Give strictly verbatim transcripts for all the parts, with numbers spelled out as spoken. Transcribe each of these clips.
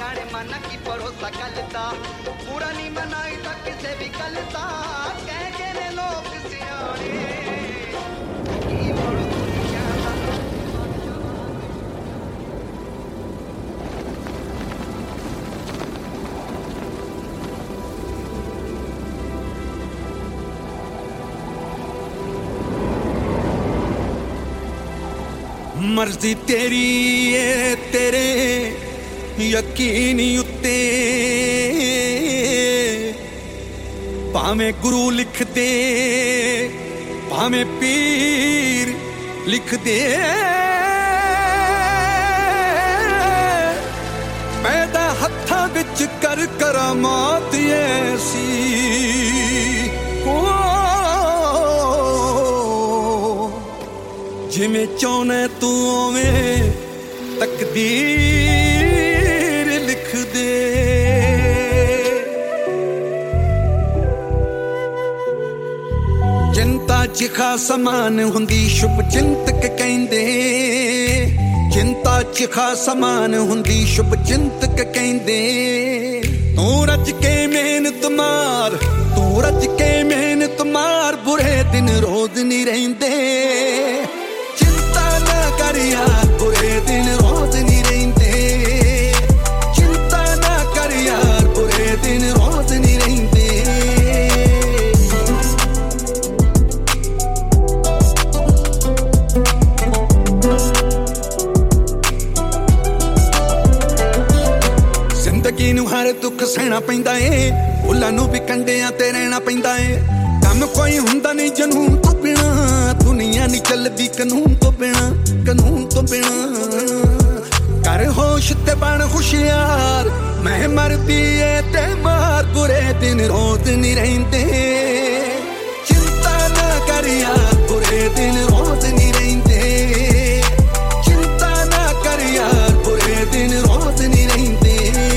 जाने माना की भरोसा गलता पूरा नहीं मनाई तो किसे भी गलता कह के ने लोग सियाने की मोड़ दुनिया मर्जी तेरी है तेरे यकीन उत्ते भावें गुरु लिख दे भावें पीर लिख दे पैदा हत्था विच कर करामात ऐसी जिमें चाहना तू ओवें तकदीर लिख दे चिंता च खास मान हुंदी शुभ चिंतक कहंदे चिंता च खास मान हुंदी शुभ चिंतक कहंदे तू रज के मेहनत मार तू रज के मेहनत मार बुरे दिन रोज नहीं रहिंदे कर यार बुरे दिन रोज नहीं रहते चिंता ना कर यार बुरे दिन रोज नहीं रहते जिंदगी नूं हर दुख सहना पैंदा ए भुल्लां नूं भी कंडियां ते रहना पैंदा ए काम कोई हुंदा नहीं जनून तो बिना दुनिया नहीं चलदी कानून तो बिना कानून तो बिना कर होश ते बन होशियार मैं मरदी ए ते मार बुरे दिन रोज नहीं रहंदे चिंता ना कर यार बुरे दिन रोज नहीं रहंदे चिंता ना कर यार बुरे दिन रोज नहीं रहंदे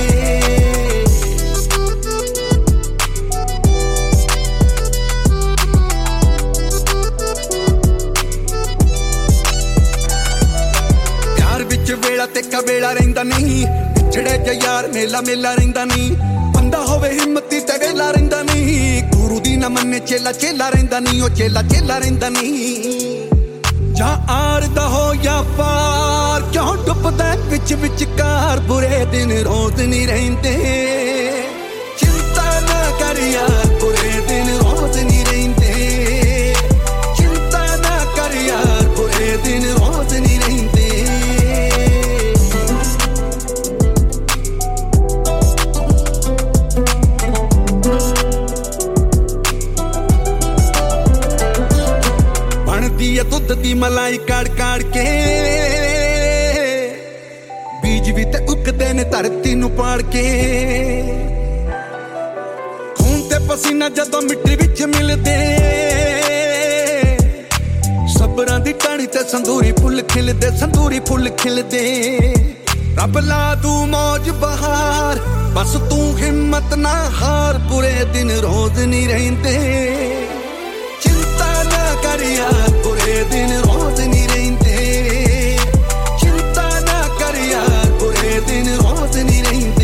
वेला ते कवेला रहिंदा नहीं पिछड़े ज यार मेला मेला रहिंदा नहीं बंदा होवे हिम्मती ते वेला रहिंदा नहीं गुरु दी ना मन्ने चेला चेला रहिंदा नहीं ओ चेला चेला रहिंदा नहीं जा आर दा हो या पार क्यों डुबदा विच विचकार बुरे दिन रोज नहीं रहिंदे चिंता ना कर यार बुरे दिन रोज नहीं रहिंदे चिंता ना कर यार बुरे दिन रोज नहीं रहिंदे दुध दी मलाई काड़ काड़ के बीज भी ते उगदे ने धरती नूं पाड़ के खून ते पसीना जदों मिट्टी विच मिलदे सबरां दी टाणी ते संदूरी फुल खिलदे संदूरी फुल खिलदे रब ला तू मौज बहार बस तू हिम्मत ना हार बुरे दिन रोज नहीं रहिंदे चिंता ना कर यार बुरे दिन रोज नहीं रहते चिंता ना कर यार बुरे दिन रोज नहीं रहते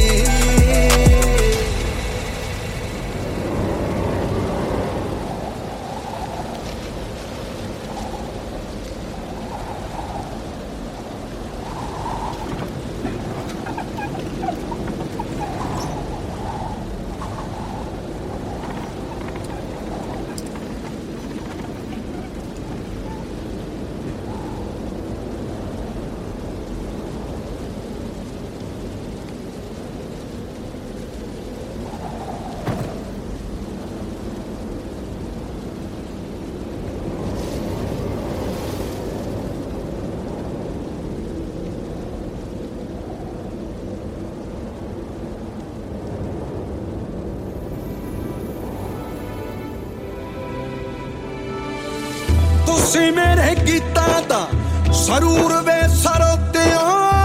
तुसी मेरे गीतां दा सरूर वे सरोतिया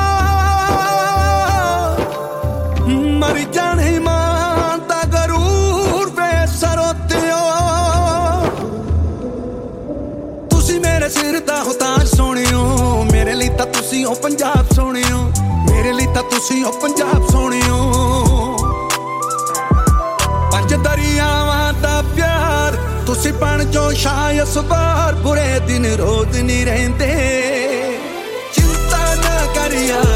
मर जाने मां दा गरूर वे सरोतिया तुसी मेरे सिर दा हो ताज सोनियो मेरे लिए तां तुसी हो पंजाब सोनियो मेरे मेरे लिए तां तुसीं ओ पंजाब सोहणियो पंज दरियावां दा प्यार तुसीं बण जो शाह सवार बुरे दिन रोज नहीं रहिंदे चिंता ना कर यार